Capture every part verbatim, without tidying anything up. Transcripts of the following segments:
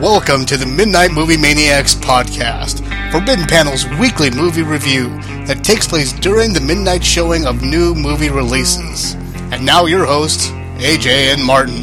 Welcome to the Midnight Movie Maniacs podcast, Forbidden Panel's weekly movie review that takes place during the midnight showing of new movie releases. And now your hosts, A J and Martin.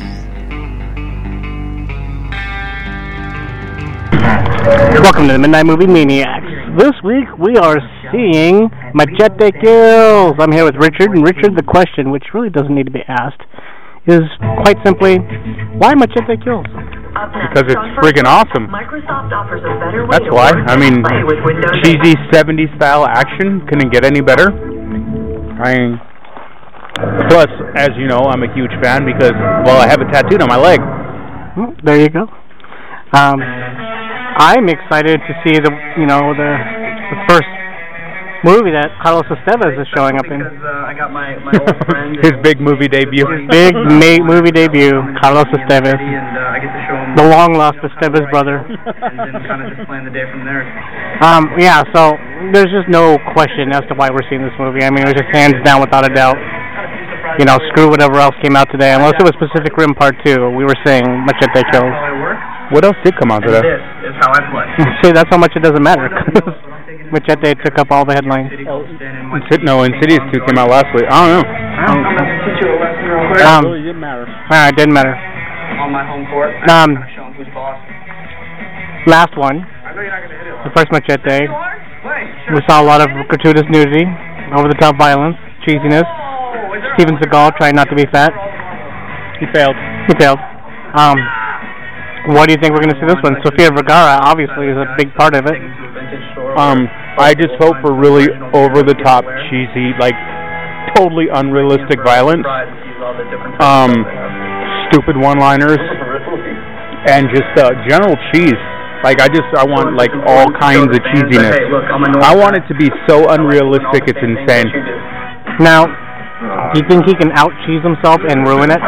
Welcome to the Midnight Movie Maniacs. This week we are seeing Machete Kills. I'm here with Richard, and Richard, the question, which really doesn't need to be asked, is quite simply, why Machete Kills? Because it's friggin' awesome. Microsoft offers a better way. That's why. I mean, cheesy seventies style action couldn't get any better. I mean, plus, as you know, I'm a huge fan because, well, I have it tattooed on my leg. Well, there you go. Um, I'm excited to see the, you know, the, the first movie that Carlos Estevez is showing up in. Because uh, I got my, my old friend. His big movie debut. His big ma- movie debut, Carlos Estevez. And uh, I get to show him the long-lost Estevez brother. And then kind of just plan the day from there. Um, yeah, so there's just no question as to why we're seeing this movie. I mean, it was just hands down without a doubt. You know, screw whatever else came out today. Unless it was Pacific Rim Part two, we were saying Machete Kills. What else did come out today? This is how I play. See, that's how much it doesn't matter. Machete took up all the headlines. Oh, no, Insidious two came out last week. I don't know. I'm going to teach you a lesson real quick. Um, it didn't matter. Uh, it didn't matter. On my home court, Um, I'm going to show him who's boss. Last one, the first Machete, we saw a lot of gratuitous nudity, over-the-top violence, cheesiness. Steven Seagal trying not to be fat. He failed. He failed. Um, what do you think we're going to see this one? Sofia Vergara obviously is a big part of it. Um, I just hope for really over-the-top, cheesy, like totally unrealistic violence, um, stupid one-liners, and just uh, general cheese. Like I just, I want like all kinds of cheesiness. I want it to be so unrealistic, it's insane. Now, do you think he can out-cheese himself and ruin it?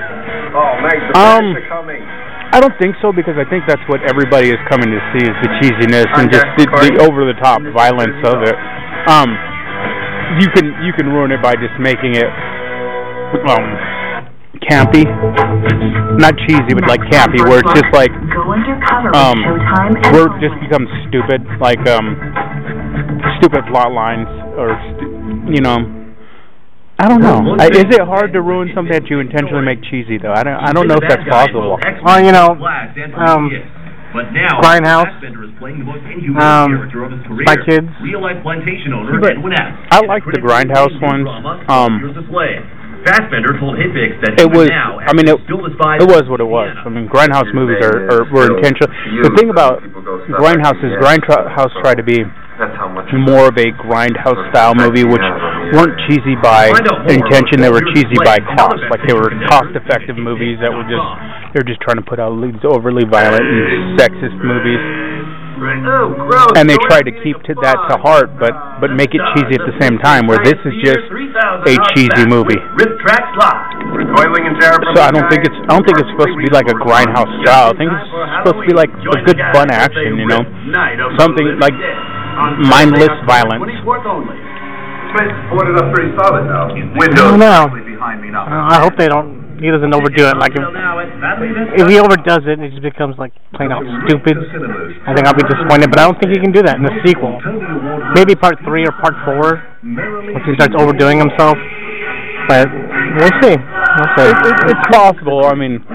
Um, I don't think so, because I think that's what everybody is coming to see, is the cheesiness and just the, the over-the-top violence of it. Um, you can you can ruin it by just making it um campy, not cheesy, but like campy, where it's just like um where it just becomes stupid, like um stupid plot lines or stu- you know. I don't know. I, is it hard to ruin something that you intentionally make cheesy, though? I don't. I don't know if that's possible. Well, you know, um, Grindhouse, um, Spy Kids. But I like the Grindhouse ones. Um, Fassbender told Hitfix that it was. now, I mean, it, it was what it was. I mean, Grindhouse movies are, are were intentional. The thing about Grindhouse is Grindhouse tried to be more of a Grindhouse style movie, which weren't cheesy by intention. They were cheesy by cost. Like they were cost-effective movies that were just they were just trying to put out these overly violent and sexist movies. And they tried to keep to that to heart, but but make it cheesy at the same time. Where this is just a cheesy movie. So I don't think it's I don't think it's supposed to be like a Grindhouse style. I think it's supposed to be like a good fun action, you know, something like mindless violence. Boarded up pretty solid now. Windows behind me now. I hope they don't. He doesn't overdo it. Like if, if he overdoes it, it just becomes like plain out stupid. I think I'll be disappointed. But I don't think he can do that in the sequel. Maybe part three or part four, once he starts overdoing himself. But we'll see. We'll see. It, it, it's possible. I mean,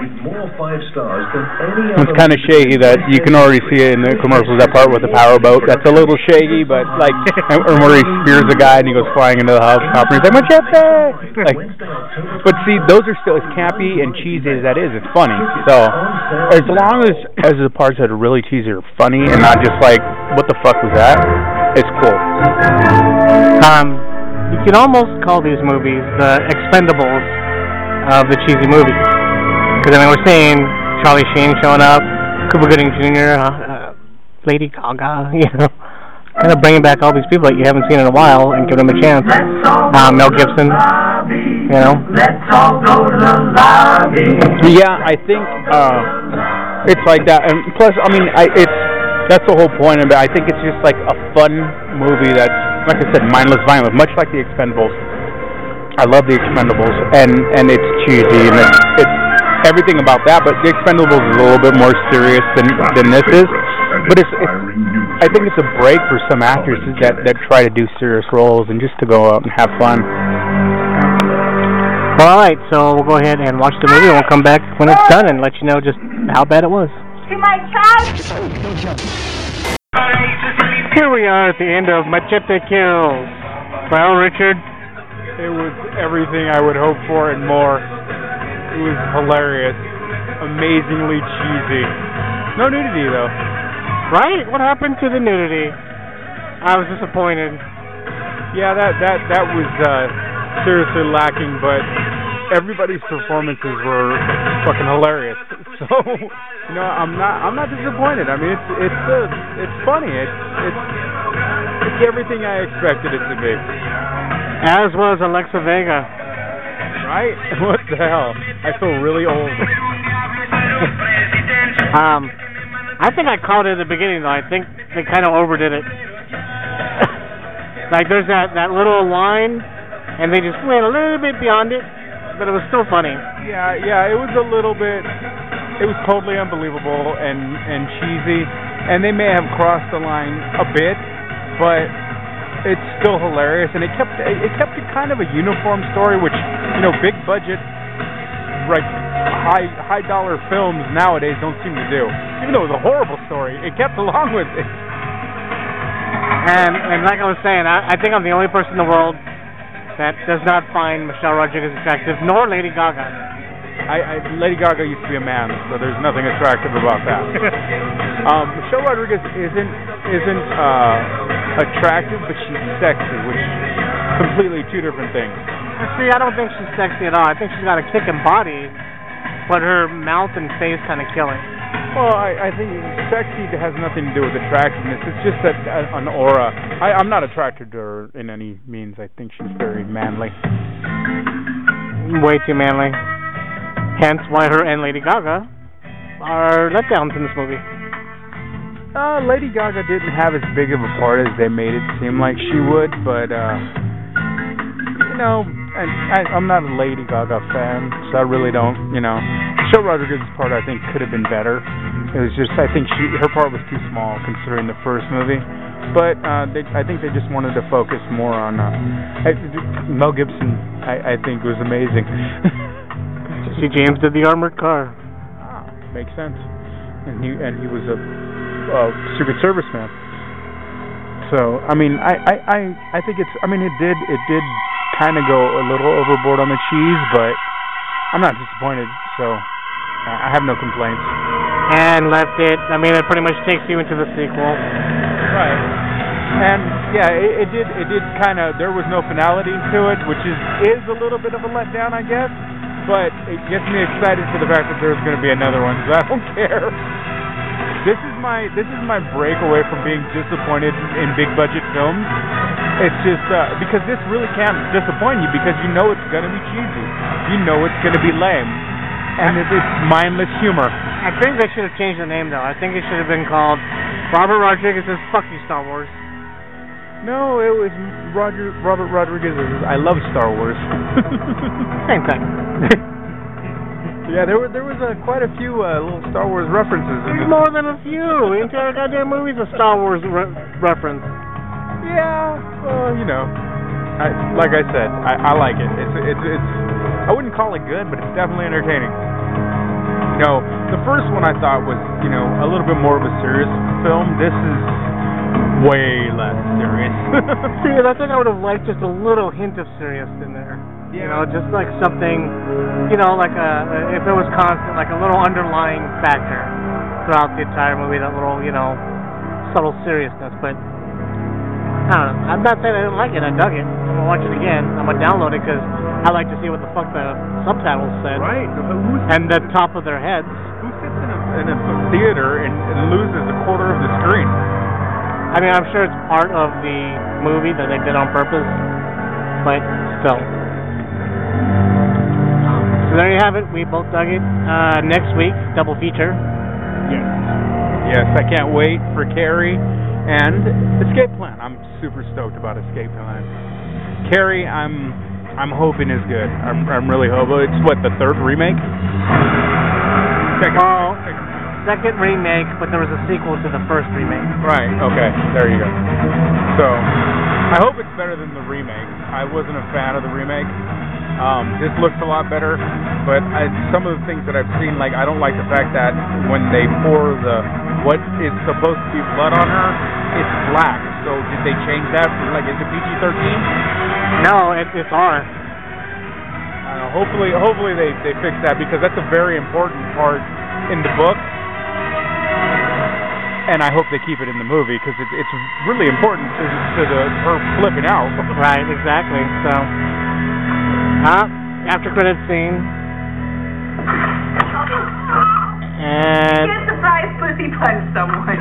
it's kind of shaggy that you can already see it in the commercials. That part with the powerboat. That's a little shaggy, but like, and where he spears a guy and he goes flying into the helicopter. He's like, Machete! Like, but see, those are still as campy and cheesy as that is. It's funny. So as long as as the parts that are really cheesy are funny and not just like, what the fuck was that? It's cool. Um. You can almost call these movies the Expendables of the cheesy movies. Because, I mean, we're seeing Charlie Sheen showing up, Cuba Gooding Junior, uh, uh, Lady Gaga, you know, kind of bringing back all these people that you haven't seen in a while and giving them a chance. Uh, Mel Gibson, you know. Yeah, I think uh, it's like that. And plus, I mean, I, it's that's the whole point of it. I think it's just like a fun movie that's, like I said, mindless violence, much like The Expendables. I love The Expendables, and, and it's cheesy, and it's, it's everything about that. But The Expendables is a little bit more serious than than this is. But it's, it's I think it's a break for some actors that that try to do serious roles and just to go out and have fun. Well, all right, so we'll go ahead and watch the movie, and we'll come back when it's done and let you know just how bad it was. To my child. Here we are at the end of Machete Kills. Well, Richard, it was everything I would hope for and more. It was hilarious, amazingly cheesy. No nudity though. Right? What happened to the nudity? I was disappointed. Yeah, that that that was uh, seriously lacking, but everybody's performances were fucking hilarious. So, you know, I'm not I'm not disappointed. I mean, it's it's uh, it's funny. It's it's it's everything I expected it to be. As was Alexa Vega. Right? What the hell? I feel really old. um, I think I called it at the beginning, though. I think they kind of overdid it. Like, there's that, that little line, and they just went a little bit beyond it, but it was still funny. Yeah, yeah, it was a little bit, it was totally unbelievable and, and cheesy, and they may have crossed the line a bit, but it's still hilarious, and it kept it kept it kind of a uniform story, which, you know, big budget, like high high dollar films nowadays don't seem to do. Even though it was a horrible story, it kept along with it. And and like I was saying, I, I think I'm the only person in the world that does not find Michelle Rodriguez attractive, nor Lady Gaga. I, I Lady Gaga used to be a man, so there's nothing attractive about that. um, Michelle Rodriguez isn't isn't uh, attractive, but she's sexy, which is completely two different things. See, I don't think she's sexy at all. I think she's got a kicking body, but her mouth and face kind of kill it. Well, I, I think sexy has nothing to do with attractiveness. It's just that uh, an aura. I, I'm not attracted to her in any means. I think she's very manly. Way too manly. Hence why her and Lady Gaga are letdowns in this movie. Uh, Lady Gaga didn't have as big of a part as they made it seem like she would, but, uh, you know, I, I, I'm not a Lady Gaga fan, so I really don't, you know. Michelle Rodriguez's part, I think, could have been better. It was just, I think she her part was too small considering the first movie. But uh, they, I think they just wanted to focus more on, uh, I, Mel Gibson, I, I think, was amazing. See, James did the armored car. Ah, makes sense. And he and he was a, a Secret Service man. So I mean, I, I, I, I think it's. I mean, it did it did kind of go a little overboard on the cheese, but I'm not disappointed. So I have no complaints. And left it. I mean, it pretty much takes you into the sequel. Right. And yeah, it, it did. It did kind of. There was no finality to it, which is is a little bit of a letdown, I guess. But it gets me excited for the fact that there's going to be another one, so I don't care. This is my this is my break away from being disappointed in big budget films. It's just uh, because this really can't disappoint you because you know it's going to be cheesy, you know it's going to be lame, and it's, it's mindless humor. I think they should have changed the name though. I think it should have been called Robert Rodriguez's Fuck You Star Wars. No, it was Roger Robert Rodriguez's I Love Star Wars. Same thing. Yeah, there were there was uh, quite a few uh, little Star Wars references. In More than a few. The entire goddamn movie's a Star Wars re- reference. Yeah, well, you know, I, like I said, I, I like it. It's it's it's. I wouldn't call it good, but it's definitely entertaining. You know, the first one I thought was, you know, a little bit more of a serious film. This is way less serious. See, I think I would have liked just a little hint of serious in there. You know, just like something, you know, like a, if it was constant, like a little underlying factor throughout the entire movie, that little, you know, subtle seriousness. But, I don't know. I'm not saying I didn't like it. I dug it. I'm going to watch it again. I'm going to download it because I like to see what the fuck the subtitles said. Right. Who's, and the top of their heads. Who sits in a, in a theater and, and loses a quarter of the screen? I mean, I'm sure it's part of the movie that they did on purpose, but still. So there you have it. We both dug it. Uh, next week, double feature. Yes. Yes, I can't wait for Carrie and Escape Plan. I'm super stoked about Escape Plan. Carrie, I'm I'm hoping is good. I'm I'm really hoping. It's what, the third remake? second. Well, second remake, but there was a sequel to the first remake. Right. Okay. There you go. So, I hope it's better than the remake. I wasn't a fan of the remake. Um, this looks a lot better, but I, some of the things that I've seen, like I don't like the fact that when they pour the what is supposed to be blood on her, it's black. So did they change that? Like, is it P G thirteen? No, it, it's R. I don't know, hopefully, hopefully they they fix that because that's a very important part in the book, and I hope they keep it in the movie because it's it's really important to to the her flipping out. Right. Exactly. So. Uh, after credit scene. And You surprise pussy punch someone.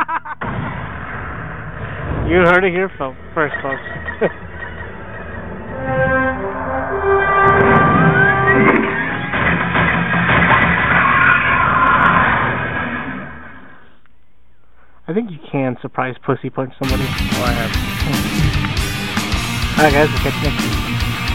you heard it here fo- first, folks. I think you can surprise pussy punch somebody. Oh, I have. Alright guys, we'll catch you next week.